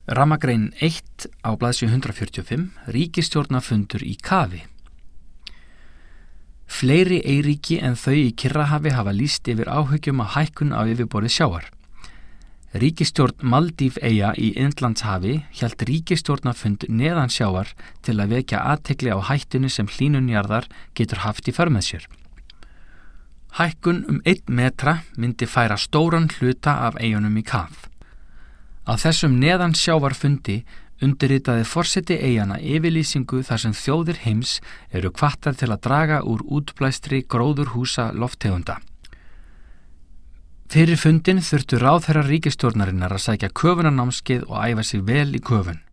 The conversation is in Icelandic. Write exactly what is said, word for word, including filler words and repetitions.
Rammagrein eitt á blaðsíðu hundrað fjörutíu og fimm, ríkisstjórnarfundur í kafi. Fleiri eyríki en þau í Kyrrahafi hafa lýst yfir áhyggjum af hækkun á yfirborði sjávar. Ríkisstjórn Maldíveyja í Indlandshafi hélt ríkisstjórnarfund neðan sjávar til að vekja athygli á hættunni sem hlýnun jarðar getur haft í för með sér. Hækkun um einn metra myndi færa stóran hluta af eyjunum í kaf. Á þessum neðan sjávarfundi undirritaði forseti eyjanna yfirlýsingu þar sem þjóðir heims eru hvattar til að draga úr útblæstri gróðurhúsa lofttegunda. Fyrir fundin þurftu ráðherrar ríkisstjórnarinnar að sækja köfunarnámskeið og æfa sig vel í köfun.